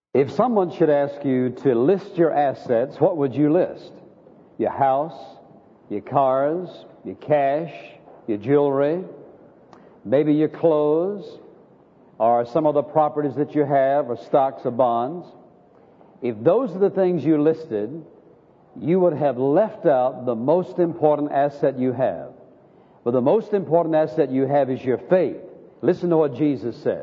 If someone should ask you to list your assets, what would you list? Your house, your cars, your cash, your jewelry, maybe your clothes, or some of the properties that you have, or stocks or bonds. If those are the things you listed, you would have left out the most important asset you have. But the most important asset you have is your faith. Listen to what Jesus said.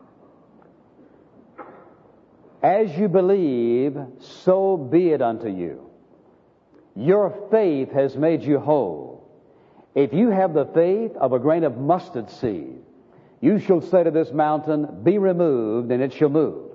As you believe, so be it unto you. Your faith has made you whole. If you have the faith of a grain of mustard seed, you shall say to this mountain, be removed, and it shall move.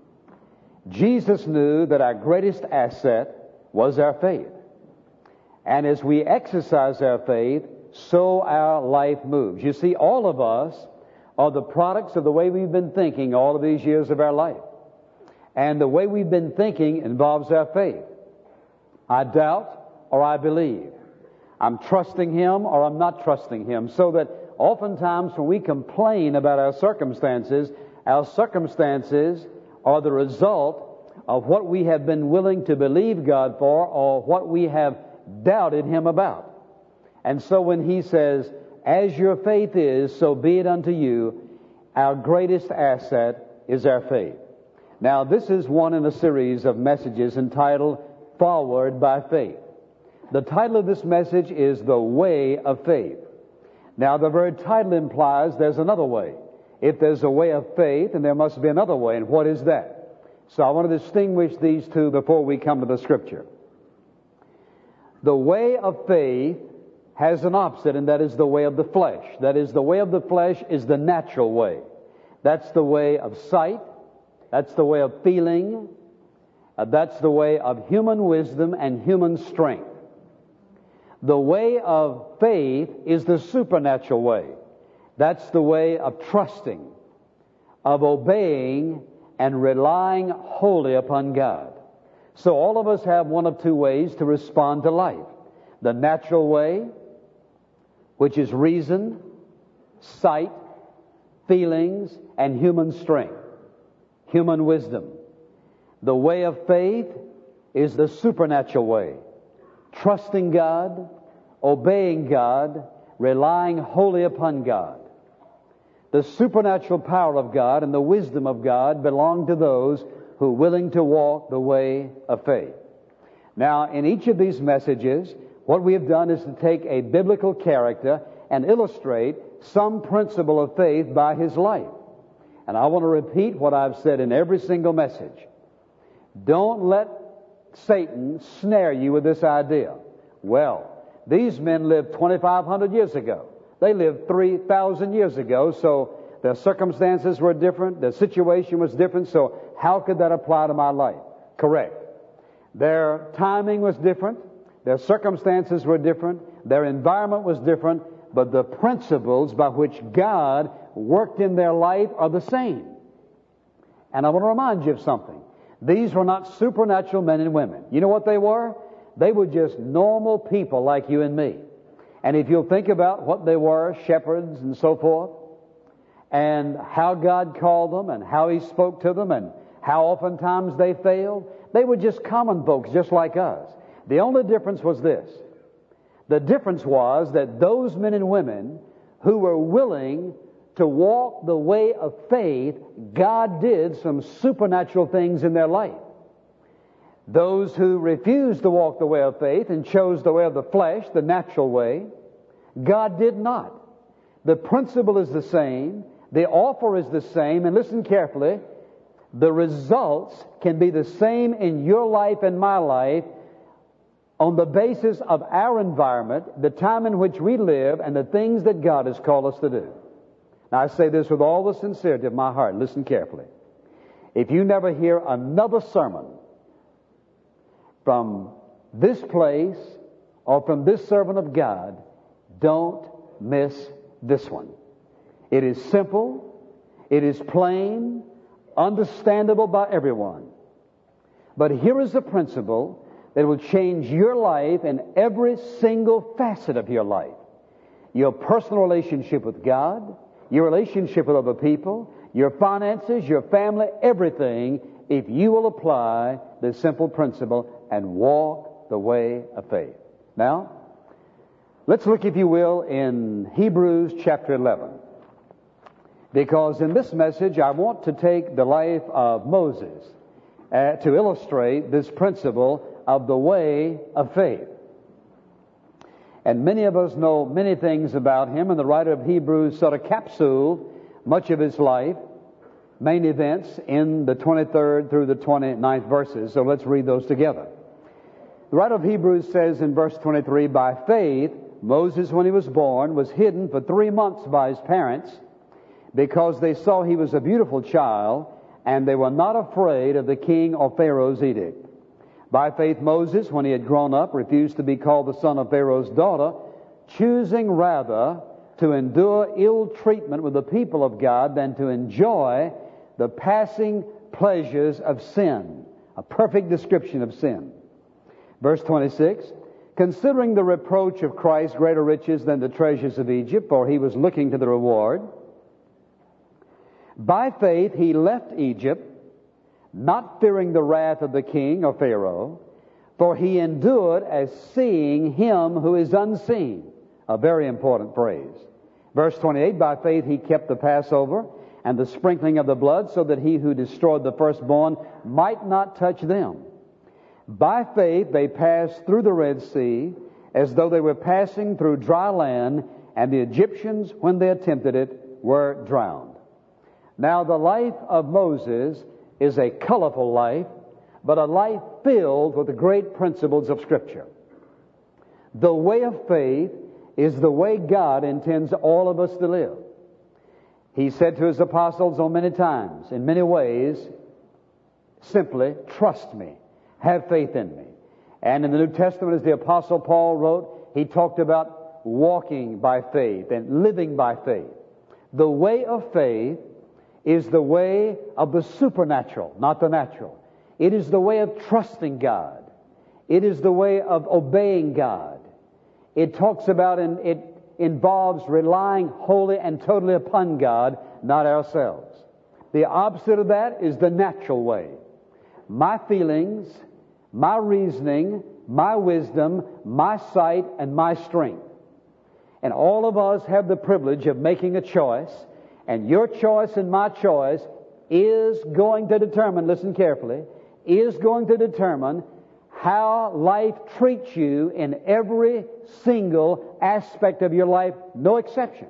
Jesus knew that our greatest asset was our faith. And as we exercise our faith, so our life moves. You see, all of us are the products of the way we've been thinking all of these years of our life. And the way we've been thinking involves our faith. I doubt or I believe. I'm trusting Him or I'm not trusting Him. So that oftentimes when we complain about our circumstances are the result of what we have been willing to believe God for or what we have doubted Him about. And so when He says, as your faith is, so be it unto you, our greatest asset is our faith. Now, this is one in a series of messages entitled Forward by Faith. The title of this message is The Way of Faith. Now, the very title implies there's another way. If there's a way of faith, then there must be another way. And what is that? So I want to distinguish these two before we come to the Scripture. The way of faith has an opposite, and that is the way of the flesh. That is, the way of the flesh is the natural way. That's the way of sight. That's the way of feeling. That's the way of human wisdom and human strength. The way of faith is the supernatural way. That's the way of trusting, of obeying, and relying wholly upon God. So all of us have one of two ways to respond to life. The natural way, which is reason, sight, feelings, and human strength. Human wisdom. The way of faith is the supernatural way. Trusting God, obeying God, relying wholly upon God. The supernatural power of God and the wisdom of God belong to those who are willing to walk the way of faith. Now, in each of these messages, what we have done is to take a biblical character and illustrate some principle of faith by his life. And I want to repeat what I've said in every single message. Don't let Satan snare you with this idea. Well, these men lived 2,500 years ago. They lived 3,000 years ago, so their circumstances were different, their situation was different, so how could that apply to my life? Correct. Their timing was different, their circumstances were different, their environment was different, but the principles by which God worked in their life are the same. And I want to remind you of something. These were not supernatural men and women. You know what they were? They were just normal people like you and me. And if you'll think about what they were, shepherds and so forth, and how God called them and how He spoke to them and how oftentimes they failed, they were just common folks just like us. The only difference was this. The difference was that those men and women who were willing to walk the way of faith, God did some supernatural things in their life. Those who refused to walk the way of faith and chose the way of the flesh, the natural way, God did not. The principle is the same, the offer is the same, and listen carefully, the results can be the same in your life and my life on the basis of our environment, the time in which we live, and the things that God has called us to do. Now, I say this with all the sincerity of my heart. Listen carefully. If you never hear another sermon from this place or from this servant of God, don't miss this one. It is simple, it is plain, understandable by everyone. But here is a principle that will change your life and every single facet of your life. Your personal relationship with God, your relationship with other people, your finances, your family, everything, if you will apply this simple principle and walk the way of faith. Now, let's look, if you will, in Hebrews chapter 11. Because in this message, I want to take the life of Moses to illustrate this principle of the way of faith. And many of us know many things about him, and the writer of Hebrews sort of capsuled much of his life, main events, in the 23rd through the 29th verses. So let's read those together. The writer of Hebrews says in verse 23, "By faith, Moses, when he was born, was hidden for 3 months by his parents, because they saw he was a beautiful child, and they were not afraid of the king or Pharaoh's edict. By faith, Moses, when he had grown up, refused to be called the son of Pharaoh's daughter, choosing rather to endure ill treatment with the people of God than to enjoy the passing pleasures of sin." A perfect description of sin. Verse 26, "Considering the reproach of Christ greater riches than the treasures of Egypt, for he was looking to the reward. By faith he left Egypt, not fearing the wrath of the king or Pharaoh, for he endured as seeing him who is unseen." A very important phrase. Verse 28, "By faith he kept the Passover and the sprinkling of the blood, so that he who destroyed the firstborn might not touch them. By faith they passed through the Red Sea, as though they were passing through dry land, and the Egyptians, when they attempted it, were drowned." Now, the life of Moses is a colorful life, but a life filled with the great principles of Scripture. The way of faith is the way God intends all of us to live. He said to his apostles on many times, in many ways, simply, "Trust me, have faith in me." And in the New Testament, as the Apostle Paul wrote, he talked about walking by faith and living by faith. The way of faith is the way of the supernatural, not the natural. It is the way of trusting God. It is the way of obeying God. It talks about and it involves relying wholly and totally upon God, not ourselves. The opposite of that is the natural way. My feelings, my reasoning, my wisdom, my sight, and my strength. And all of us have the privilege of making a choice. And your choice and my choice is going to determine, listen carefully, is going to determine how life treats you in every single aspect of your life, no exception.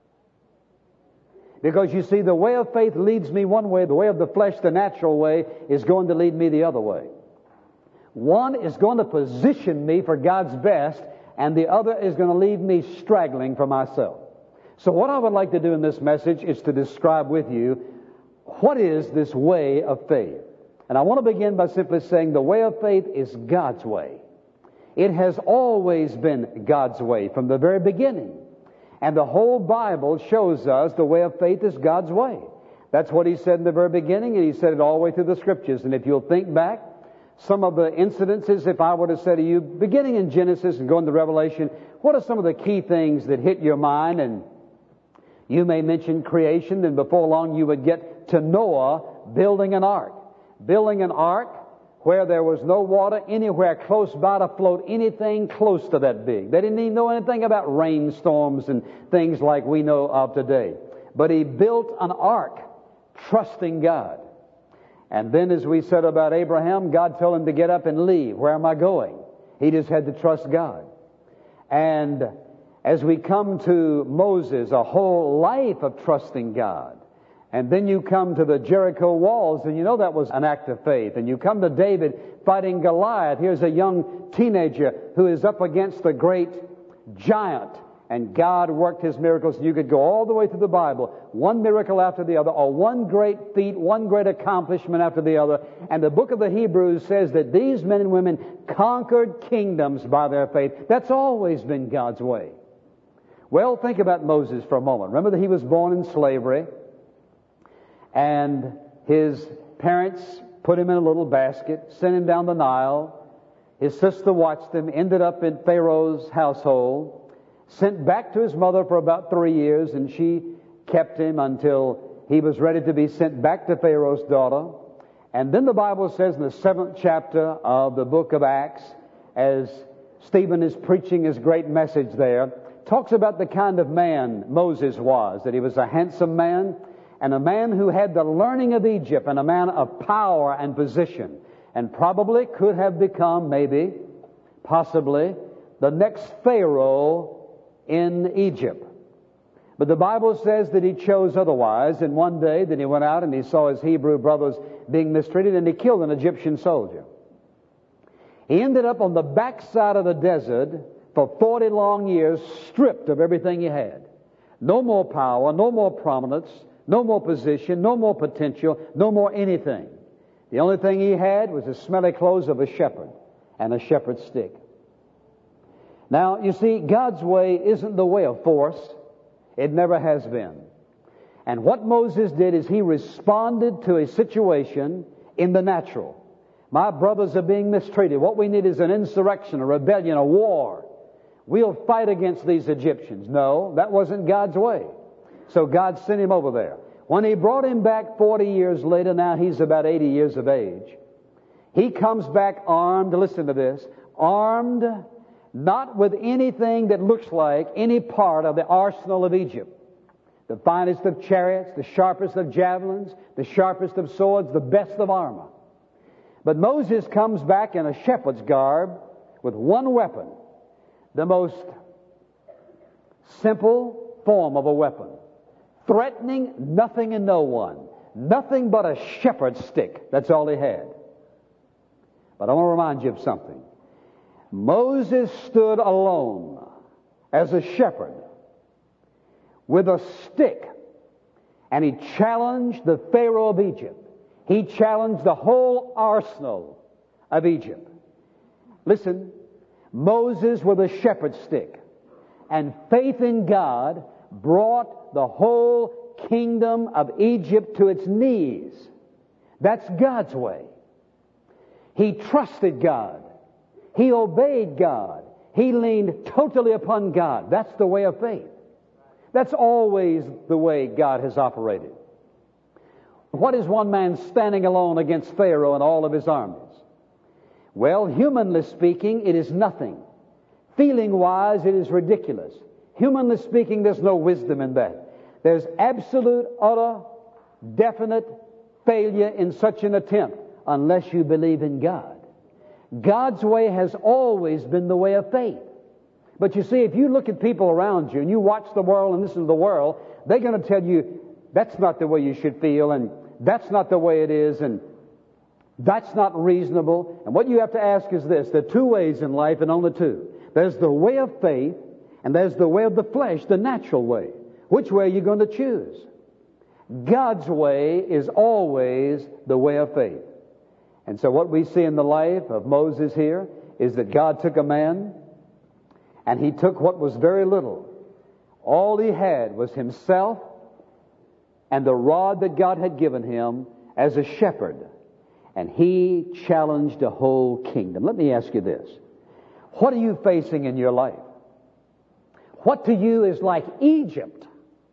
Because you see, the way of faith leads me one way, the way of the flesh, the natural way, is going to lead me the other way. One is going to position me for God's best, and the other is going to leave me straggling for myself. So what I would like to do in this message is to describe with you what is this way of faith. And I want to begin by simply saying the way of faith is God's way. It has always been God's way from the very beginning. And the whole Bible shows us the way of faith is God's way. That's what He said in the very beginning, and He said it all the way through the Scriptures. And if you'll think back, some of the incidences, if I were to say to you, beginning in Genesis and going to Revelation, what are some of the key things that hit your mind? And you may mention creation, then before long you would get to Noah building an ark. Building an ark where there was no water anywhere close by to float anything close to that big. They didn't even know anything about rainstorms and things like we know of today. But he built an ark, trusting God. And then, as we said about Abraham, God told him to get up and leave. Where am I going? He just had to trust God. And as we come to Moses, a whole life of trusting God. And then you come to the Jericho walls, and you know that was an act of faith. And you come to David fighting Goliath. Here's a young teenager who is up against the great giant. And God worked His miracles. You could go all the way through the Bible, one miracle after the other, or one great feat, one great accomplishment after the other. And the book of the Hebrews says that these men and women conquered kingdoms by their faith. That's always been God's way. Well, think about Moses for a moment. Remember that he was born in slavery, and his parents put him in a little basket, sent him down the Nile. His sister watched him, ended up in Pharaoh's household, sent back to his mother for about 3 years, and she kept him until he was ready to be sent back to Pharaoh's daughter. And then the Bible says in the 7th chapter of the book of Acts, as Stephen is preaching his great message there, talks about the kind of man Moses was, that he was a handsome man, and a man who had the learning of Egypt, and a man of power and position, and probably could have become, maybe, possibly, the next Pharaoh in Egypt. But the Bible says that he chose otherwise, and one day that he went out and he saw his Hebrew brothers being mistreated, and he killed an Egyptian soldier. He ended up on the backside of the desert for 40 long years, stripped of everything he had. No more power, no more prominence, no more position, no more potential, no more anything. The only thing he had was the smelly clothes of a shepherd and a shepherd's stick. Now, you see, God's way isn't the way of force. It never has been. And what Moses did is he responded to a situation in the natural. My brothers are being mistreated. What we need is an insurrection, a rebellion, a war. We'll fight against these Egyptians. No, that wasn't God's way. So God sent him over there. When he brought him back 40 years later, now he's about 80 years of age, he comes back armed, listen to this, armed not with anything that looks like any part of the arsenal of Egypt. The finest of chariots, the sharpest of javelins, the sharpest of swords, the best of armor. But Moses comes back in a shepherd's garb with one weapon, the most simple form of a weapon, threatening nothing and no one, nothing but a shepherd's stick. That's all he had. But I want to remind you of something. Moses stood alone as a shepherd with a stick, and he challenged the Pharaoh of Egypt. He challenged the whole arsenal of Egypt. Listen, Moses with a shepherd's stick and faith in God brought the whole kingdom of Egypt to its knees. That's God's way. He trusted God. He obeyed God. He leaned totally upon God. That's the way of faith. That's always the way God has operated. What is one man standing alone against Pharaoh and all of his armies? Well, humanly speaking, it is nothing. Feeling-wise, it is ridiculous. Humanly speaking, there's no wisdom in that. There's absolute, utter, definite failure in such an attempt unless you believe in God. God's way has always been the way of faith. But you see, if you look at people around you and you watch the world and listen to the world, they're going to tell you that's not the way you should feel, and that's not the way it is, and that's not reasonable. And what you have to ask is this: there are two ways in life, and only two. There's the way of faith, and there's the way of the flesh, the natural way. Which way are you going to choose? God's way is always the way of faith. And so what we see in the life of Moses here is that God took a man, and he took what was very little. All he had was himself and the rod that God had given him as a shepherd. And he challenged a whole kingdom. Let me ask you this. What are you facing in your life? What to you is like Egypt?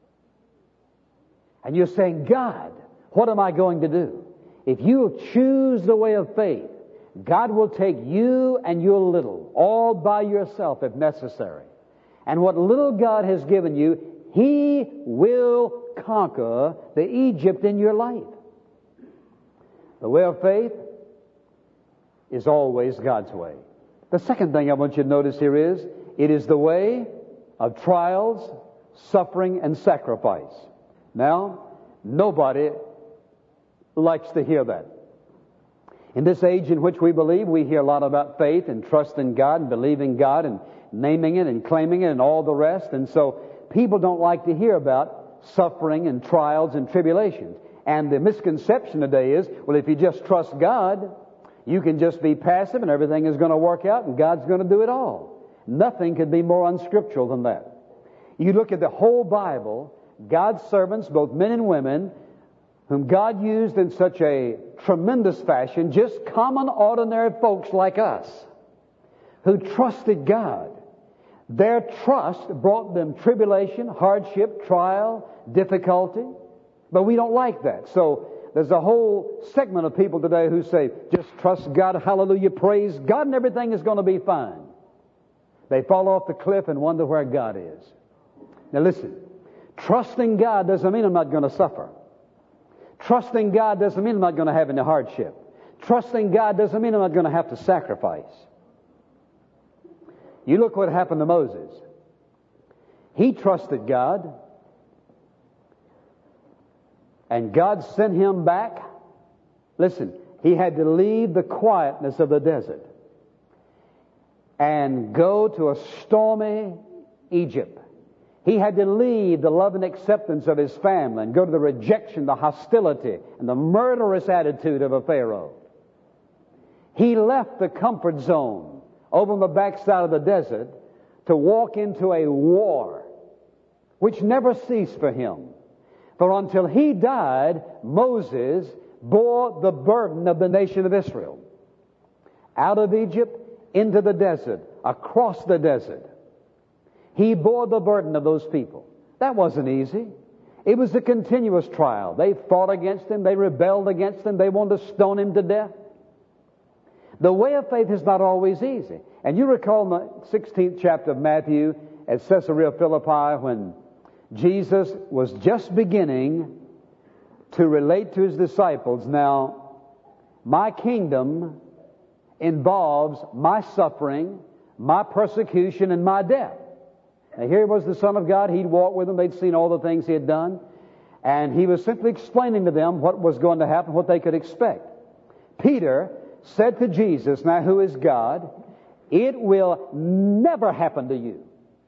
And you're saying, God, what am I going to do? If you choose the way of faith, God will take you and your little, all by yourself if necessary. And what little God has given you, He will conquer the Egypt in your life. The way of faith is always God's way. The second thing I want you to notice here is, it is the way of trials, suffering, and sacrifice. Now, nobody likes to hear that. In this age in which we believe, we hear a lot about faith and trust in God and believing God and naming it and claiming it and all the rest. And so people don't like to hear about suffering and trials and tribulations. And the misconception today is, well, if you just trust God, you can just be passive and everything is going to work out and God's going to do it all. Nothing could be more unscriptural than that. You look at the whole Bible, God's servants, both men and women, whom God used in such a tremendous fashion, just common, ordinary folks like us, who trusted God. Their trust brought them tribulation, hardship, trial, difficulty. But we don't like that. So there's a whole segment of people today who say, just trust God, hallelujah, praise God, and everything is going to be fine. They fall off the cliff and wonder where God is. Now listen, trusting God doesn't mean I'm not going to suffer. Trusting God doesn't mean I'm not going to have any hardship. Trusting God doesn't mean I'm not going to have to sacrifice. You look what happened to Moses. He trusted God, and God sent him back. Listen, he had to leave the quietness of the desert and go to a stormy Egypt. He had to leave the love and acceptance of his family and go to the rejection, the hostility, and the murderous attitude of a Pharaoh. He left the comfort zone over on the backside of the desert to walk into a war which never ceased for him. For until he died, Moses bore the burden of the nation of Israel. Out of Egypt, into the desert, across the desert. He bore the burden of those people. That wasn't easy. It was a continuous trial. They fought against him. They rebelled against him. They wanted to stone him to death. The way of faith is not always easy. And you recall in the 16th chapter of Matthew at Caesarea Philippi when Jesus was just beginning to relate to his disciples, now, my kingdom involves my suffering, my persecution, and my death. Now, here was the Son of God. He'd walked with them. They'd seen all the things he had done. And he was simply explaining to them what was going to happen, what they could expect. Peter said to Jesus, now who is God, it will never happen to you.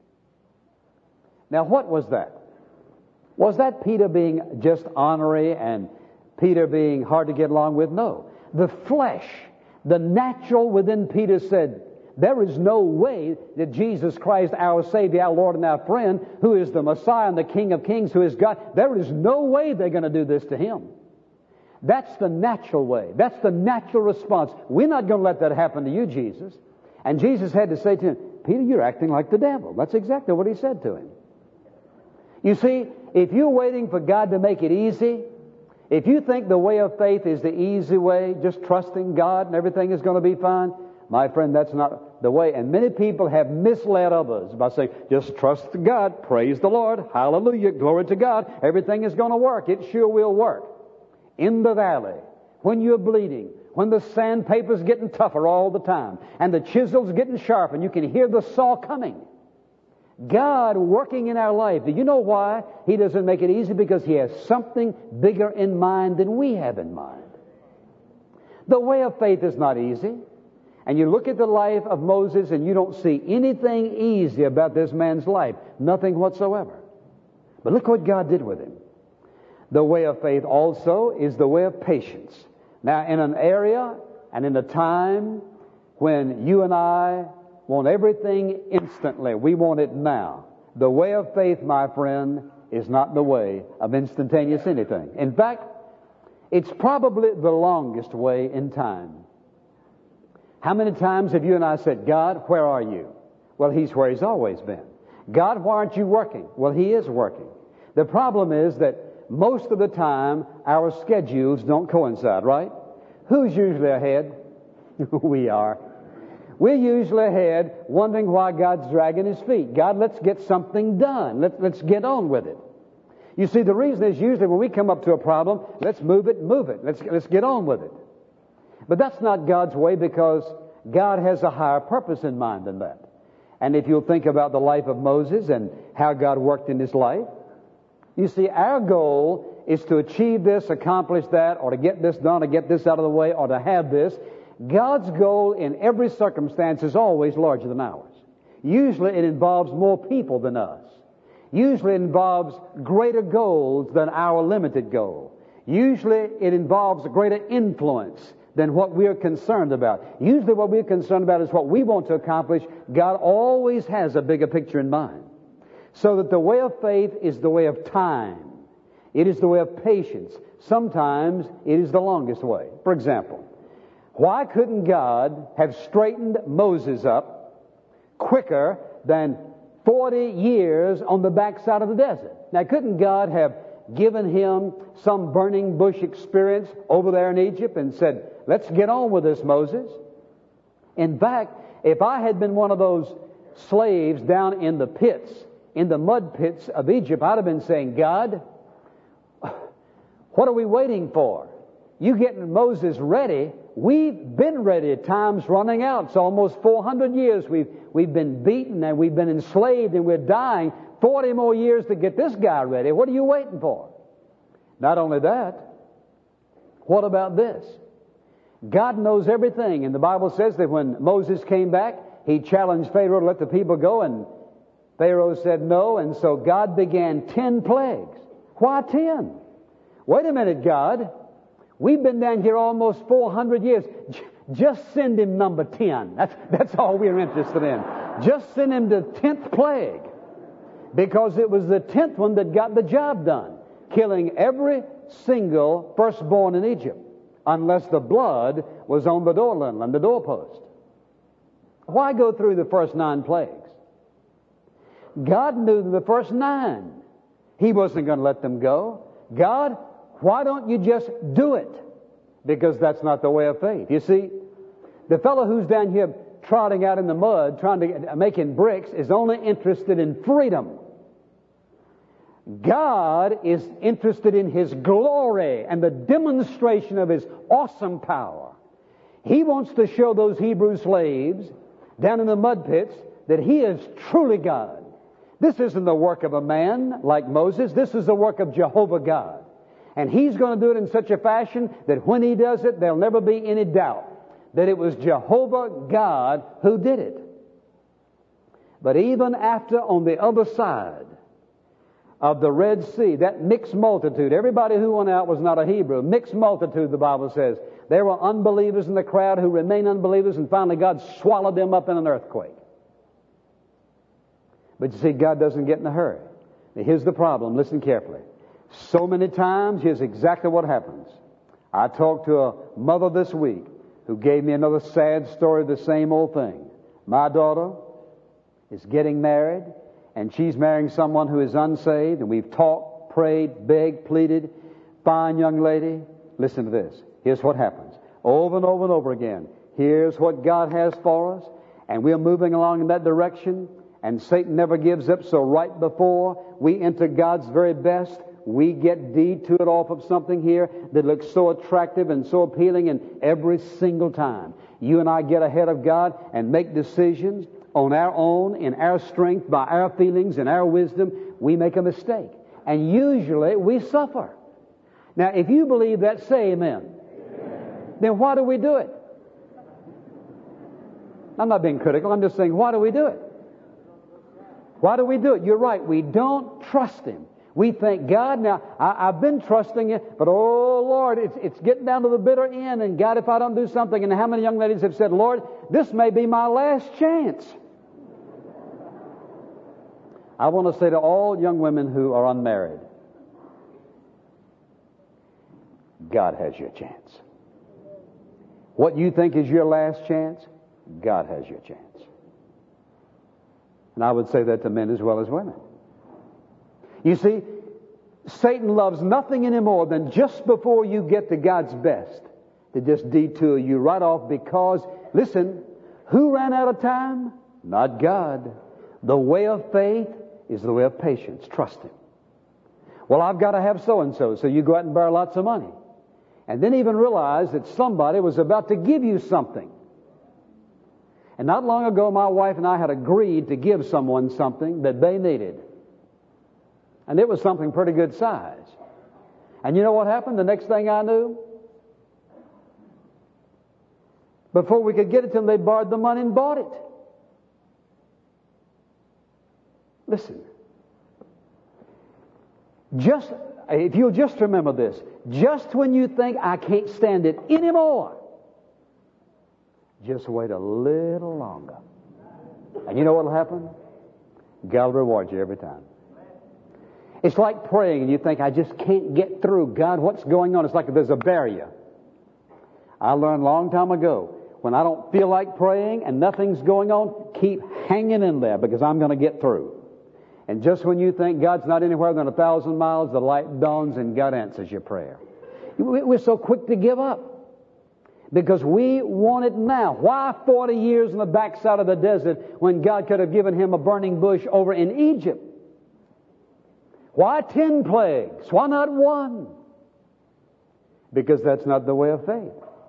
Now, what was that? Was that Peter being just ornery and Peter being hard to get along with? No. The flesh, the natural within Peter said, there is no way that Jesus Christ, our Savior, our Lord and our friend, who is the Messiah and the King of Kings, who is God, there is no way they're going to do this to him. That's the natural way. That's the natural response. We're not going to let that happen to you, Jesus. And Jesus had to say to him, Peter, you're acting like the devil. That's exactly what he said to him. You see, if you're waiting for God to make it easy, if you think the way of faith is the easy way, just trusting God and everything is going to be fine, my friend, that's not the way. And many people have misled others by saying, just trust God, praise the Lord, hallelujah, glory to God, everything is going to work. It sure will work. In the valley, when you're bleeding, when the sandpaper's getting tougher all the time, and the chisel's getting sharp, and you can hear the saw coming. God working in our life. Do you know why He doesn't make it easy? Because He has something bigger in mind than we have in mind. The way of faith is not easy. And you look at the life of Moses and you don't see anything easy about this man's life. Nothing whatsoever. But look what God did with him. The way of faith also is the way of patience. Now, in an area and in a time when you and I want everything instantly, we want it now. The way of faith, my friend, is not the way of instantaneous anything. In fact, it's probably the longest way in time. How many times have you and I said, God, where are you? Well, He's where He's always been. God, why aren't you working? Well, He is working. The problem is that most of the time, our schedules don't coincide, right? Who's usually ahead? We are. We're usually ahead wondering why God's dragging His feet. God, let's get something done. Let's get on with it. You see, the reason is usually when we come up to a problem, let's move it. Let's get on with it. But that's not God's way, because God has a higher purpose in mind than that. And if you'll think about the life of Moses and how God worked in his life, you see, our goal is to achieve this, accomplish that, or to get this done, or get this out of the way, or to have this. God's goal in every circumstance is always larger than ours. Usually it involves more people than us. Usually it involves greater goals than our limited goal. Usually it involves greater influence than what we're concerned about. Usually what we're concerned about is what we want to accomplish. God always has a bigger picture in mind. So that the way of faith is the way of time. It is the way of patience. Sometimes it is the longest way. For example, why couldn't God have straightened Moses up quicker than 40 years on the backside of the desert. Now, couldn't God have given him some burning bush experience over there in Egypt and said, let's get on with this, Moses? In fact, if I had been one of those slaves down in the pits, in the mud pits of Egypt, I'd have been saying, God, what are we waiting for? You getting Moses ready? We've been ready. Time's running out. It's almost 400 years we've been beaten and we've been enslaved and we're dying. 40 more years to get this guy ready. What are you waiting for? Not only that, what about this? God knows everything. And the Bible says that when Moses came back, he challenged Pharaoh to let the people go, and Pharaoh said no, and so God began 10 plagues. Why 10? Wait a minute, God. We've been down here almost 400 years. Just send him number 10. That's all we're interested in. Just send him the 10th plague. Because it was the 10th one that got the job done, killing every single firstborn in Egypt, unless the blood was on the door lintel and the doorpost. Why go through the first 9 plagues? God knew the first 9. He wasn't going to let them go. God, why don't you just do it? Because that's not the way of faith. You see, the fellow who's down here trotting out in the mud, making bricks, is only interested in freedom. God is interested in His glory and the demonstration of His awesome power. He wants to show those Hebrew slaves down in the mud pits that He is truly God. This isn't the work of a man like Moses. This is the work of Jehovah God. And He's going to do it in such a fashion that when He does it, there'll never be any doubt that it was Jehovah God who did it. But even after, on the other side of the Red Sea, that mixed multitude, everybody who went out was not a Hebrew. Mixed multitude, the Bible says. There were unbelievers in the crowd who remained unbelievers, and finally God swallowed them up in an earthquake. But you see, God doesn't get in a hurry. Now, here's the problem. Listen carefully. So many times, here's exactly what happens. I talked to a mother this week who gave me another sad story of the same old thing. My daughter is getting married, and she's marrying someone who is unsaved, and we've talked, prayed, begged, pleaded. Fine young lady. Listen to this. Here's what happens. Over and over and over again. Here's what God has for us, and we're moving along in that direction, and Satan never gives up, so right before we enter God's very best, we get detoured off of something here that looks so attractive and so appealing, and every single time you and I get ahead of God and make decisions on our own, in our strength, by our feelings and our wisdom, we make a mistake. And usually we suffer. Now, if you believe that, say amen. Then why do we do it? I'm not being critical. I'm just saying, why do we do it? Why do we do it? You're right. We don't trust Him. We think, God, now, I've been trusting You, but oh, Lord, it's getting down to the bitter end, and God, if I don't do something, and how many young ladies have said, Lord, this may be my last chance. I want to say to all young women who are unmarried, God has your chance. What you think is your last chance, God has your chance. And I would say that to men as well as women. You see, Satan loves nothing anymore than just before you get to God's best to just detour you right off because, listen, who ran out of time? Not God. The way of faith is the way of patience. Trust Him. Well, I've got to have so-and-so, so you go out and borrow lots of money. And then even realize that somebody was about to give you something. And not long ago, my wife and I had agreed to give someone something that they needed. And it was something pretty good size. And you know what happened? The next thing I knew, before we could get it to them, they borrowed the money and bought it. Listen. If you'll just remember this, just when you think I can't stand it anymore, just wait a little longer. And you know what will happen? God will reward you every time. It's like praying and you think, I just can't get through. God, what's going on? It's like there's a barrier. I learned a long time ago, when I don't feel like praying and nothing's going on, keep hanging in there because I'm going to get through. And just when you think God's not anywhere within 1,000 miles, the light dawns and God answers your prayer. We're so quick to give up because we want it now. Why 40 years in the backside of the desert when God could have given him a burning bush over in Egypt? Why 10 plagues? Why not one? Because that's not the way of faith.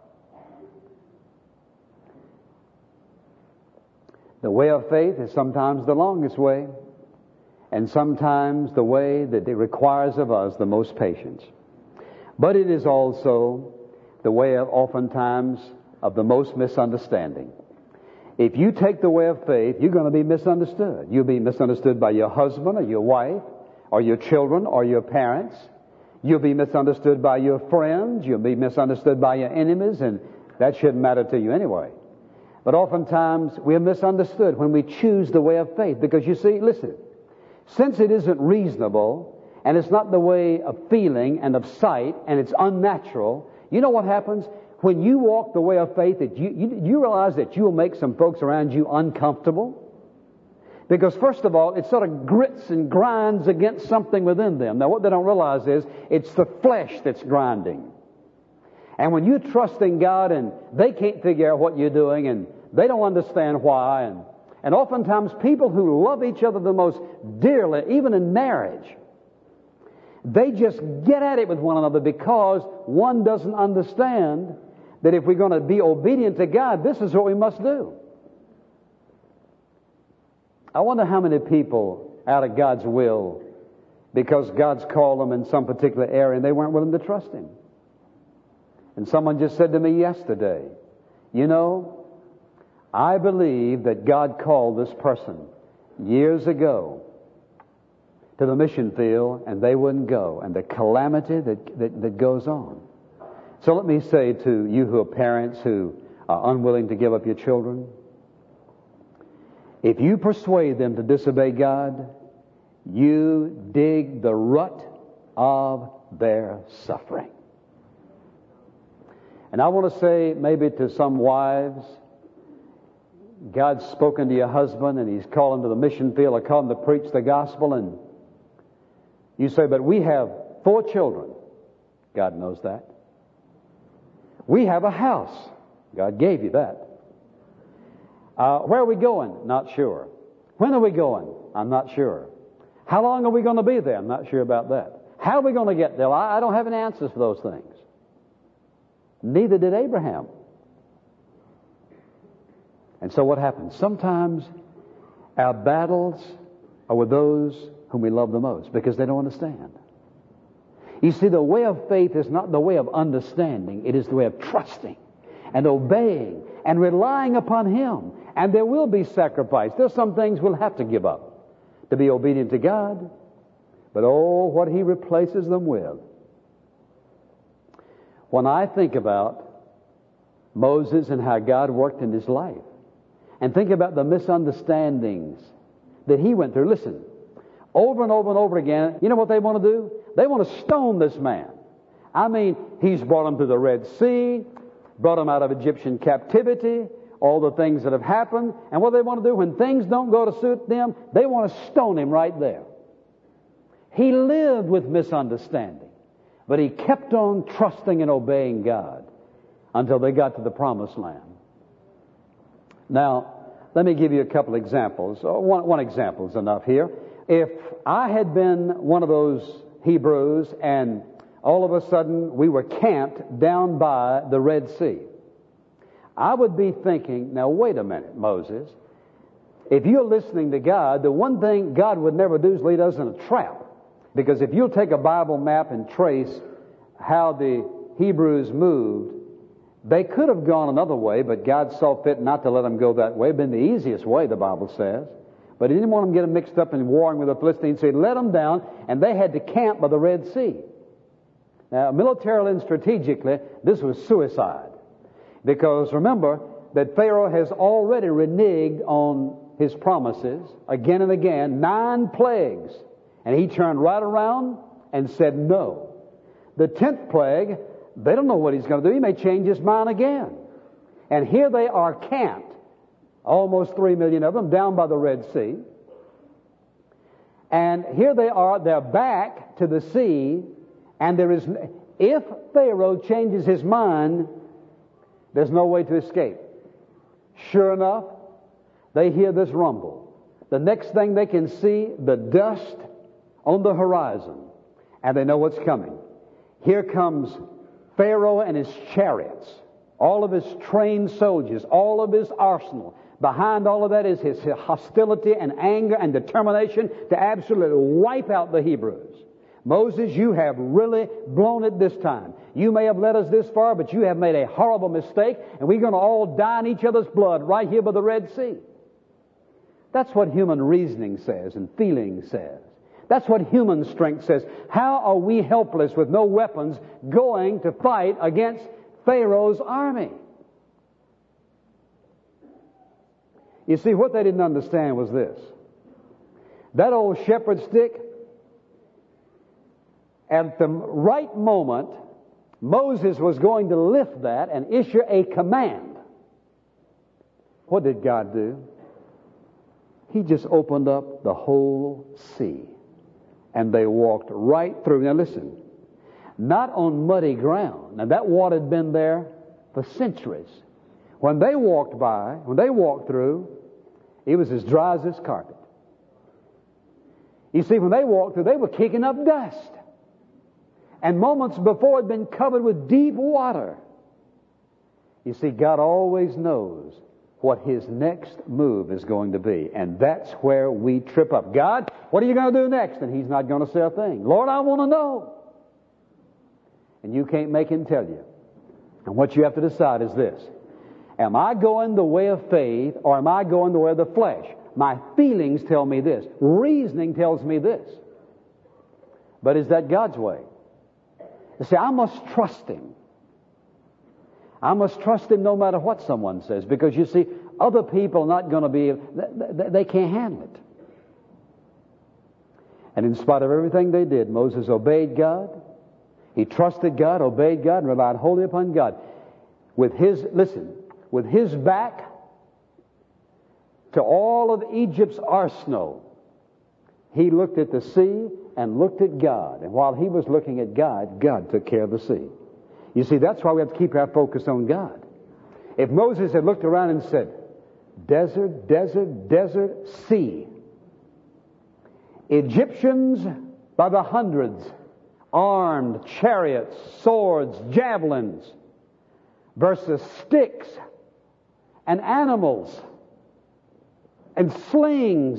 The way of faith is sometimes the longest way, and sometimes the way that it requires of us the most patience. But it is also the way of oftentimes of the most misunderstanding. If you take the way of faith, you're going to be misunderstood. You'll be misunderstood by your husband or your wife or your children or your parents. You'll be misunderstood by your friends. You'll be misunderstood by your enemies, and that shouldn't matter to you anyway. But oftentimes we're misunderstood when we choose the way of faith because, you see, listen, since it isn't reasonable and it's not the way of feeling and of sight and it's unnatural, you know what happens? When you walk the way of faith, that you realize that you will make some folks around you uncomfortable. Because first of all, it sort of grits and grinds against something within them. Now what they don't realize is it's the flesh that's grinding. And when you trust in God and they can't figure out what you're doing and they don't understand why, and oftentimes people who love each other the most dearly, even in marriage, they just get at it with one another because one doesn't understand that if we're going to be obedient to God, this is what we must do. I wonder how many people out of God's will, because God's called them in some particular area and they weren't willing to trust Him. And someone just said to me yesterday, you know, I believe that God called this person years ago to the mission field and they wouldn't go, and the calamity that goes on. So let me say to you who are parents who are unwilling to give up your children, if you persuade them to disobey God, you dig the rut of their suffering. And I want to say maybe to some wives, God's spoken to your husband and He's called him to the mission field or called him to preach the gospel, and you say, but we have 4 children. God knows that. We have a house. God gave you that. Where are we going? Not sure. When are we going? I'm not sure. How long are we going to be there? I'm not sure about that. How are we going to get there? I don't have any answers for those things. Neither did Abraham. And so what happens? Sometimes our battles are with those whom we love the most because they don't understand. You see, the way of faith is not the way of understanding. It is the way of trusting and obeying and relying upon Him. And there will be sacrifice. There's some things we'll have to give up to be obedient to God. But oh, what He replaces them with. When I think about Moses and how God worked in his life, and think about the misunderstandings that he went through, listen, over and over and over again, you know what they want to do? They want to stone this man. I mean, he's brought them to the Red Sea, brought them out of Egyptian captivity, all the things that have happened, and what they want to do when things don't go to suit them, they want to stone him right there. He lived with misunderstanding, but he kept on trusting and obeying God until they got to the Promised Land. Now, let me give you a couple examples. One example is enough here. If I had been one of those Hebrews and all of a sudden we were camped down by the Red Sea, I would be thinking, now wait a minute, Moses. If you're listening to God, the one thing God would never do is lead us in a trap. Because if you'll take a Bible map and trace how the Hebrews moved, they could have gone another way, but God saw fit not to let them go that way. It would have been the easiest way, the Bible says. But He didn't want them to get them mixed up in warring with the Philistines, so He let them down, and they had to camp by the Red Sea. Now, militarily and strategically, this was suicide. Because remember that Pharaoh has already reneged on his promises again and again, 9 plagues. And he turned right around and said no. The 10th plague, they don't know what he's going to do. He may change his mind again. And here they are camped, almost 3 million of them, down by the Red Sea. And here they are, they're back to the sea, and if Pharaoh changes his mind, there's no way to escape. Sure enough, they hear this rumble. The next thing they can see, the dust on the horizon, and they know what's coming. Here comes Pharaoh and his chariots, all of his trained soldiers, all of his arsenal. Behind all of that is his hostility and anger and determination to absolutely wipe out the Hebrews. Moses, you have really blown it this time. You may have led us this far, but you have made a horrible mistake, and we're going to all die in each other's blood right here by the Red Sea. That's what human reasoning says and feeling says. That's what human strength says. How are we helpless with no weapons going to fight against Pharaoh's army? You see, what they didn't understand was this. That old shepherd stick, at the right moment, Moses was going to lift that and issue a command. What did God do? He just opened up the whole sea, and they walked right through. Now listen, not on muddy ground. Now that water had been there for centuries. When they walked through, it was as dry as this carpet. You see, when they walked through, they were kicking up dust. And moments before had been covered with deep water. You see, God always knows what His next move is going to be. And that's where we trip up. God, what are you going to do next? And He's not going to say a thing. Lord, I want to know. And you can't make Him tell you. And what you have to decide is this. Am I going the way of faith, or am I going the way of the flesh? My feelings tell me this. Reasoning tells me this. But is that God's way? You see, I must trust Him. I must trust Him no matter what someone says, because you see, other people are not going to be, they can't handle it. And in spite of everything they did, Moses obeyed God. He trusted God, obeyed God, and relied wholly upon God. With his back to all of Egypt's arsenal, he looked at the sea and looked at God. And while he was looking at God, God took care of the sea. You see, that's why we have to keep our focus on God. If Moses had looked around and said, desert, desert, desert, sea, Egyptians by the hundreds, armed, chariots, swords, javelins, versus sticks and animals and slings,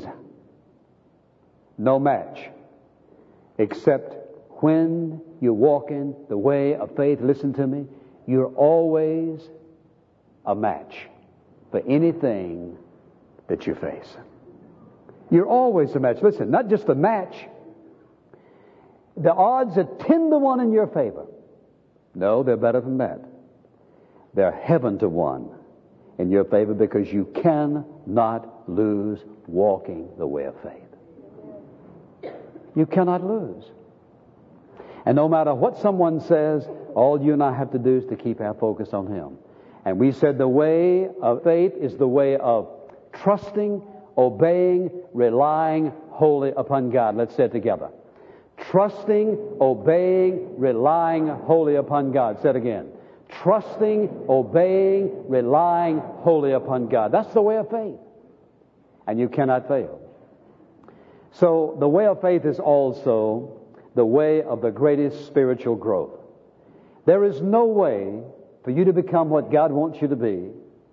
no match. Except when you're walking the way of faith, listen to me, you're always a match for anything that you face. You're always a match. Listen, not just a match. The odds are 10 to 1 in your favor. No, they're better than that. They're heaven to 1 in your favor, because you cannot lose walking the way of faith. You cannot lose. And no matter what someone says, all you and I have to do is to keep our focus on Him. And we said the way of faith is the way of trusting, obeying, relying wholly upon God. Let's say it together. Trusting, obeying, relying wholly upon God. Say it again. Trusting, obeying, relying wholly upon God. That's the way of faith. And you cannot fail. So the way of faith is also the way of the greatest spiritual growth. There is no way for you to become what God wants you to be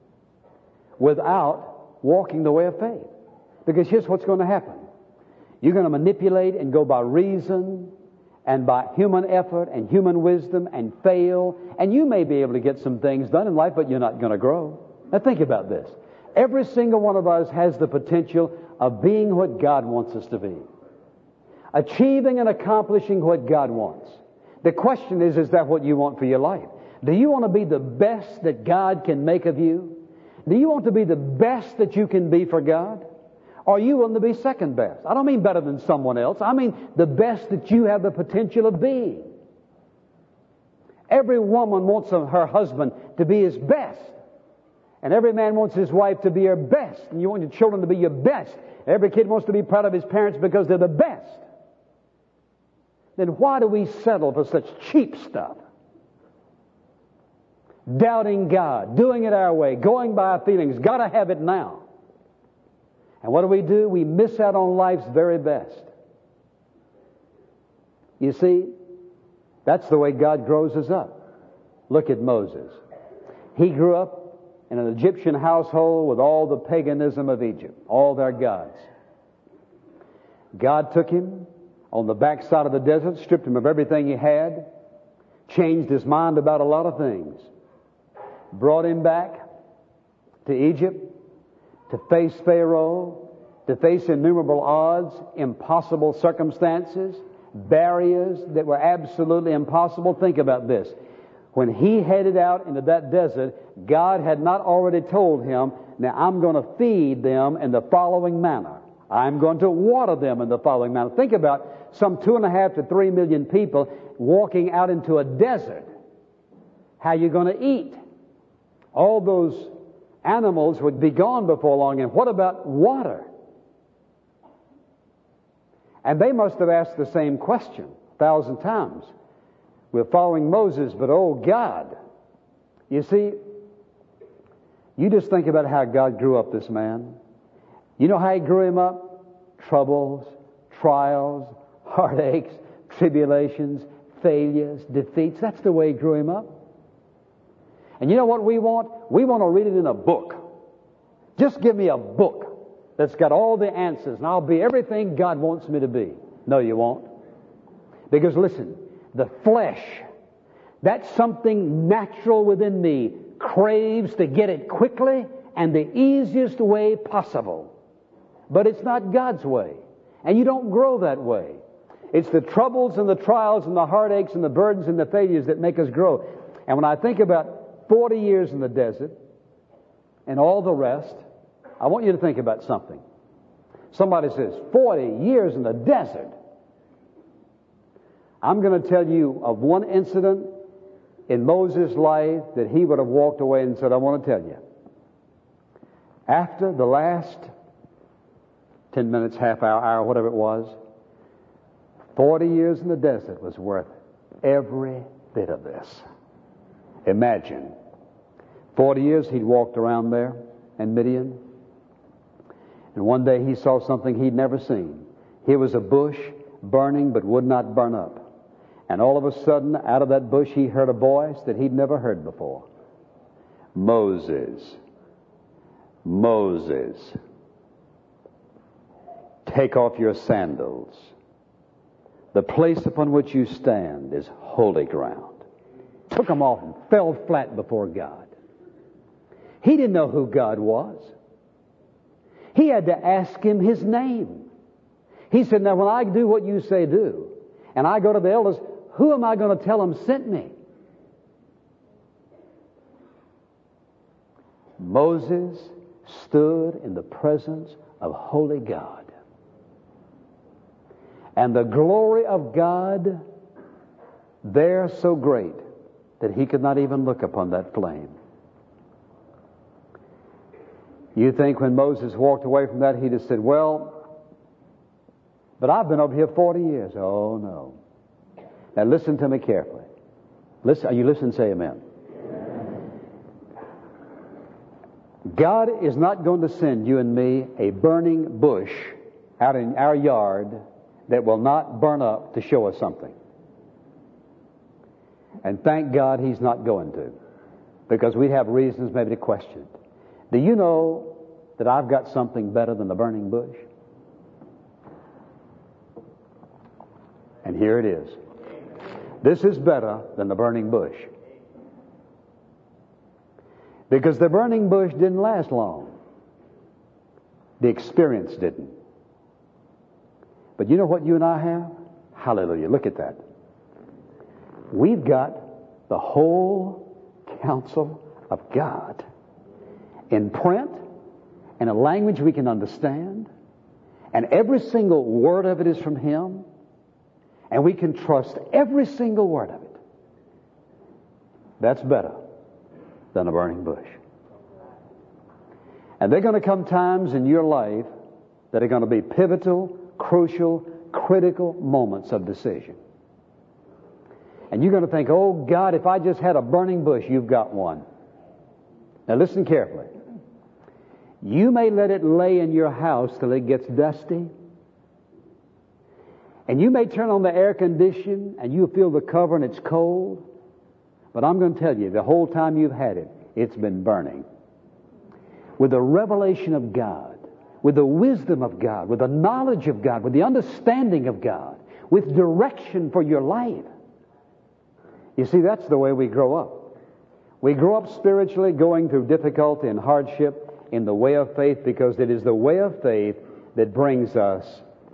without walking the way of faith. Because here's what's going to happen. You're going to manipulate and go by reason and by human effort and human wisdom and fail. And you may be able to get some things done in life, but you're not going to grow. Now think about this. Every single one of us has the potential of being what God wants us to be. Achieving and accomplishing what God wants. The question is that what you want for your life? Do you want to be the best that God can make of you? Do you want to be the best that you can be for God? Or you want to be second best? I don't mean better than someone else. I mean the best that you have the potential of being. Every woman wants her husband to be his best. And every man wants his wife to be her best. And you want your children to be your best. Every kid wants to be proud of his parents because they're the best. Then why do we settle for such cheap stuff? Doubting God, doing it our way, going by our feelings, gotta have it now. And what do? We miss out on life's very best. You see, that's the way God grows us up. Look at Moses. He grew up in an Egyptian household with all the paganism of Egypt, all their gods. God took him on the backside of the desert, stripped him of everything he had, changed his mind about a lot of things, brought him back to Egypt to face Pharaoh, to face innumerable odds, impossible circumstances, barriers that were absolutely impossible. Think about this. When he headed out into that desert, God had not already told him, now I'm going to feed them in the following manner. I'm going to water them in the following manner. Think about some 2.5 to 3 million people walking out into a desert. How are you going to eat? All those animals would be gone before long. And what about water? And they must have asked the same question 1,000 times. We're following Moses, but oh God. You see, you just think about how God grew up this man. You know how he grew him up? Troubles, trials, heartaches, tribulations, failures, defeats. That's the way he grew him up. And you know what we want? We want to read it in a book. Just give me a book that's got all the answers, and I'll be everything God wants me to be. No, you won't. Because listen, the flesh, that's something natural within me, craves to get it quickly and the easiest way possible. But it's not God's way. And you don't grow that way. It's the troubles and the trials and the heartaches and the burdens and the failures that make us grow. And when I think about 40 years in the desert and all the rest, I want you to think about something. Somebody says, 40 years in the desert. I'm going to tell you of one incident in Moses' life that he would have walked away and said, I want to tell you. After the last 10 minutes, half hour, whatever it was, 40 years in the desert was worth every bit of this. Imagine. 40 years he'd walked around there in Midian. And one day he saw something he'd never seen. Here was a bush burning but would not burn up. And all of a sudden, out of that bush, he heard a voice that he'd never heard before. Moses, Moses, take off your sandals. The place upon which you stand is holy ground. Took them off and fell flat before God. He didn't know who God was. He had to ask him his name. He said, now when I do what you say do, and I go to the elders, who am I going to tell them sent me? Moses stood in the presence of holy God. And the glory of God there so great that he could not even look upon that flame. You think when Moses walked away from that, he'd have said, well, but I've been over here 40 years. Oh, no. Now listen to me carefully. Listen, are you listening? Say amen. God is not going to send you and me a burning bush out in our yard that will not burn up to show us something. And thank God he's not going to, because we'd have reasons maybe to question it. Do you know that I've got something better than the burning bush? And here it is. This is better than the burning bush. Because the burning bush didn't last long. The experience didn't. But you know what you and I have? Hallelujah. Look at that. We've got the whole counsel of God in print, in a language we can understand, and every single word of it is from Him, and we can trust every single word of it. That's better than a burning bush. And there are going to come times in your life that are going to be pivotal, crucial, critical moments of decision. And you're going to think, oh God, if I just had a burning bush, you've got one. Now listen carefully. You may let it lay in your house till it gets dusty. And you may turn on the air condition and you'll feel the cover and it's cold. But I'm going to tell you, the whole time you've had it, it's been burning. With the revelation of God, with the wisdom of God, with the knowledge of God, with the understanding of God, with direction for your life. You see, that's the way we grow up. We grow up spiritually, going through difficulty and hardship in the way of faith, because it is the way of faith that brings us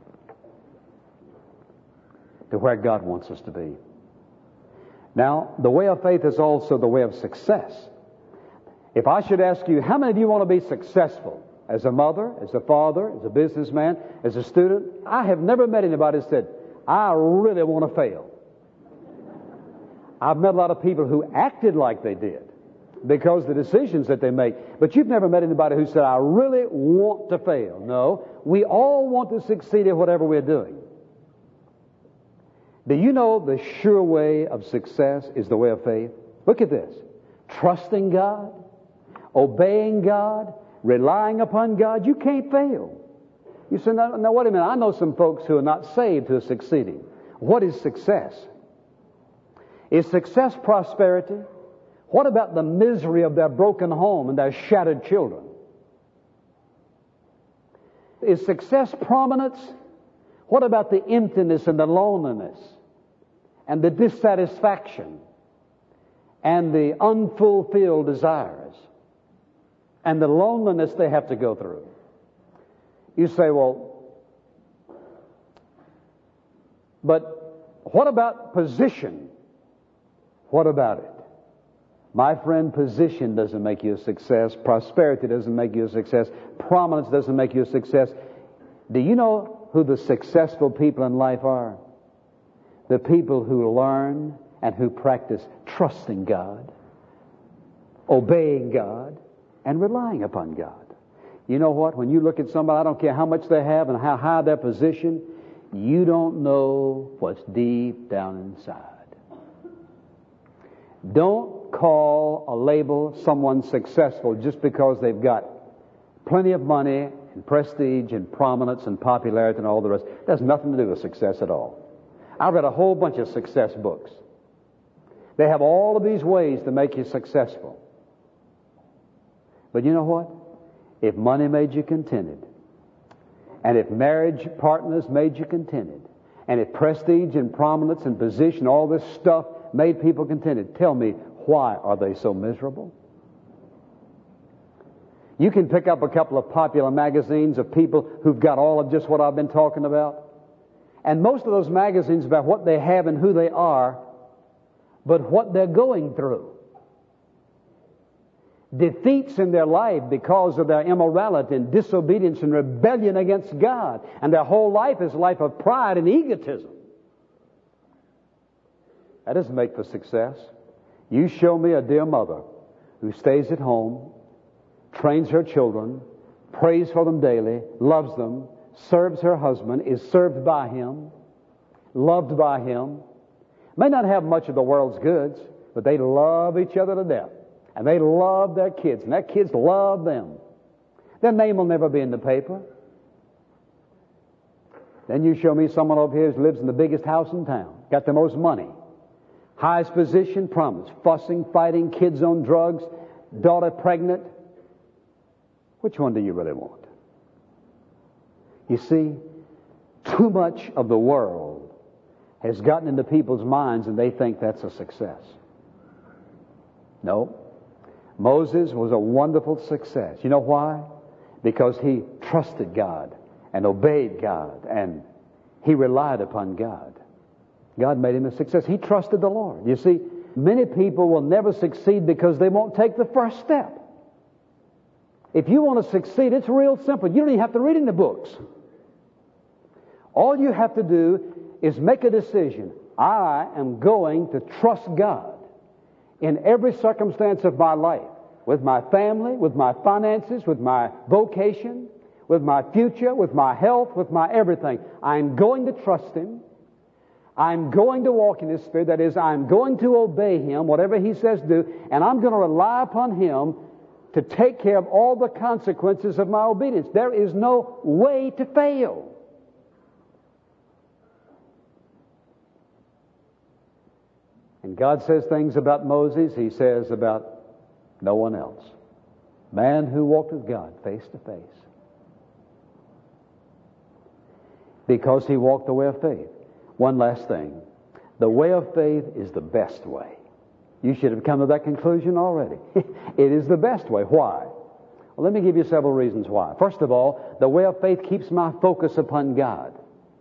to where God wants us to be. Now, the way of faith is also the way of success. If I should ask you, how many of you want to be successful? As a mother, as a father, as a businessman, as a student, I have never met anybody that said, I really want to fail. I've met a lot of people who acted like they did because of the decisions that they make. But you've never met anybody who said, I really want to fail. No, we all want to succeed at whatever we're doing. Do you know the sure way of success is the way of faith? Look at this. Trusting God, obeying God, relying upon God. You can't fail. You say, now wait a minute. I know some folks who are not saved who are succeeding. What is success? Is success prosperity? What about the misery of their broken home and their shattered children? Is success prominence? What about the emptiness and the loneliness and the dissatisfaction and the unfulfilled desires and the loneliness they have to go through? You say, well, but what about position? What about it? My friend, position doesn't make you a success. Prosperity doesn't make you a success. Prominence doesn't make you a success. Do you know who the successful people in life are? The people who learn and who practice trusting God, obeying God, and relying upon God. You know what? When you look at somebody, I don't care how much they have and how high their position, you don't know what's deep down inside. Don't call a label someone successful just because they've got plenty of money and prestige and prominence and popularity and all the rest. It has nothing to do with success at all. I've read a whole bunch of success books. They have all of these ways to make you successful. But you know what? If money made you contented, and if marriage partners made you contented, and if prestige and prominence and position, all this stuff made people contented, tell me, why are they so miserable? You can pick up a couple of popular magazines of people who've got all of just what I've been talking about. And most of those magazines about what they have and who they are, but what they're going through. Defeats in their life because of their immorality and disobedience and rebellion against God. And their whole life is a life of pride and egotism. That doesn't make for success. You show me a dear mother who stays at home, trains her children, prays for them daily, loves them, serves her husband, is served by him, loved by him, may not have much of the world's goods, but they love each other to death. And they love their kids, and their kids love them. Their name will never be in the paper. Then you show me someone over here who lives in the biggest house in town, got the most money, highest position, promise, fussing, fighting, kids on drugs, daughter pregnant. Which one do you really want? You see, too much of the world has gotten into people's minds and they think that's a success. No. Moses was a wonderful success. You know why? Because he trusted God and obeyed God and he relied upon God. God made him a success. He trusted the Lord. You see, many people will never succeed because they won't take the first step. If you want to succeed, it's real simple. You don't even have to read in the books. All you have to do is make a decision. I am going to trust God in every circumstance of my life. with my family, with my finances, with my vocation, with my future, with my health, with my everything. I'm going to trust Him. I'm going to walk in His Spirit. That is, I'm going to obey Him, whatever He says do, and I'm going to rely upon Him to take care of all the consequences of my obedience. There is no way to fail. And God says things about Moses He says about no one else. Man who walked with God face to face. Because he walked the way of faith. One last thing. The way of faith is the best way. You should have come to that conclusion already. It is the best way. Why? Well, let me give you several reasons why. First of all, the way of faith keeps my focus upon God.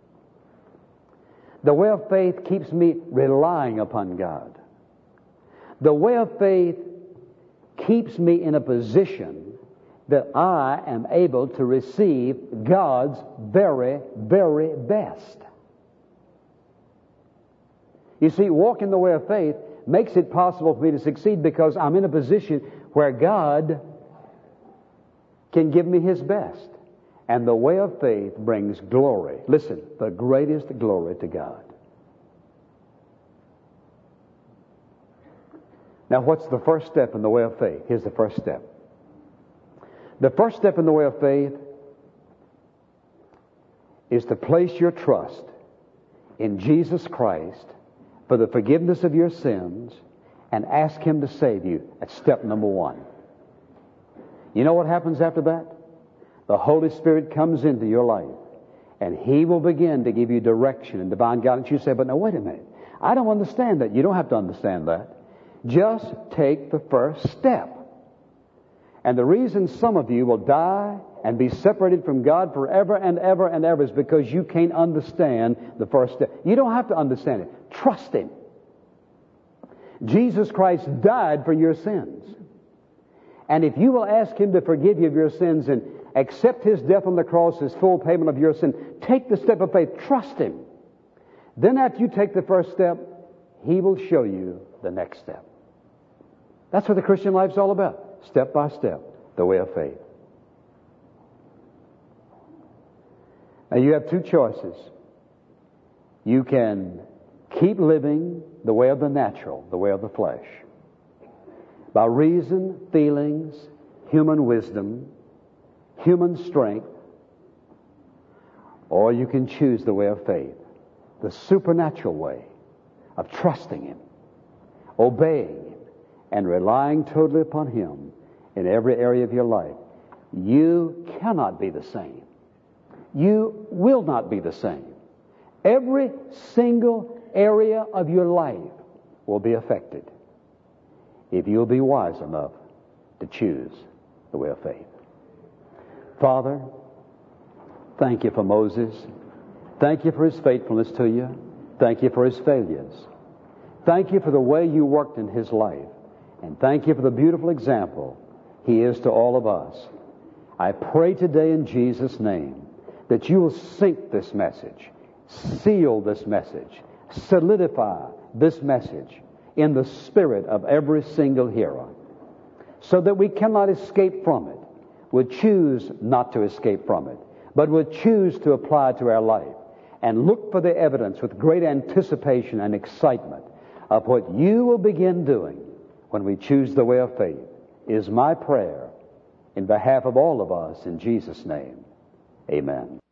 The way of faith keeps me relying upon God. The way of faith keeps me in a position that I am able to receive God's very, very best. You see, walking the way of faith makes it possible for me to succeed because I'm in a position where God can give me His best. And the way of faith brings glory. Listen, the greatest glory to God. Now, what's the first step in the way of faith? Here's the first step. The first step in the way of faith is to place your trust in Jesus Christ for the forgiveness of your sins and ask Him to save you. That's step number one. You know what happens after that? The Holy Spirit comes into your life and He will begin to give you direction and divine guidance. You say, but now wait a minute. I don't understand that. You don't have to understand that. Just take the first step. And the reason some of you will die and be separated from God forever and ever and ever is because you can't understand the first step. You don't have to understand it. Trust Him. Jesus Christ died for your sins. And if you will ask Him to forgive you of your sins and accept His death on the cross as full payment of your sin, take the step of faith. Trust Him. Then after you take the first step, He will show you the next step. That's what the Christian life's all about. Step by step, the way of faith. Now you have two choices. You can keep living the way of the natural, the way of the flesh, by reason, feelings, human wisdom, human strength, or you can choose the way of faith, the supernatural way of trusting Him, obeying Him, and relying totally upon Him in every area of your life. You cannot be the same. You will not be the same. Every single area of your life will be affected if you'll be wise enough to choose the way of faith. Father, thank You for Moses. Thank You for his faithfulness to You. Thank You for his failures. Thank You for the way You worked in his life. And thank You for the beautiful example he is to all of us. I pray today in Jesus' name that You will sink this message, seal this message, solidify this message in the spirit of every single hearer, so that we cannot escape from it. We'll choose not to escape from it, but we'll choose to apply it to our life and look for the evidence with great anticipation and excitement of what You will begin doing when we choose the way of faith, is my prayer in behalf of all of us in Jesus' name. Amen.